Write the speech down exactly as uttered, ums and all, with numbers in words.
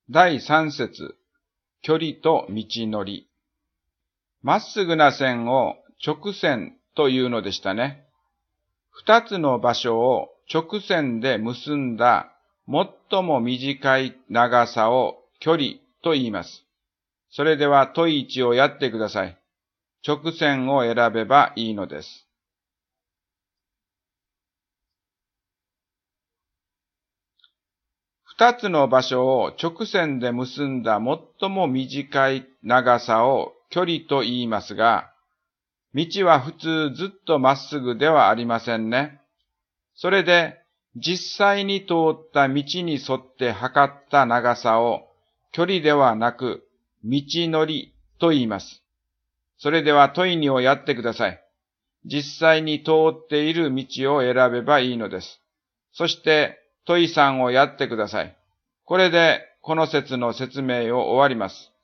だいさん節、距離と道のり。まっすぐな線を直線というのでしたね。二つの場所を直線で結んだ最も短い長さを距離と言います。それでは問いいちをやってください。直線を選べばいいのです。二つの場所を直線で結んだ最も短い長さを距離と言いますが、道は普通ずっとまっすぐではありませんね。それで、実際に通った道に沿って測った長さを距離ではなく道のりと言います。それでは問いにをやってください。実際に通っている道を選べばいいのです。そして問いさんをやってください。これでこの説の説明を終わります。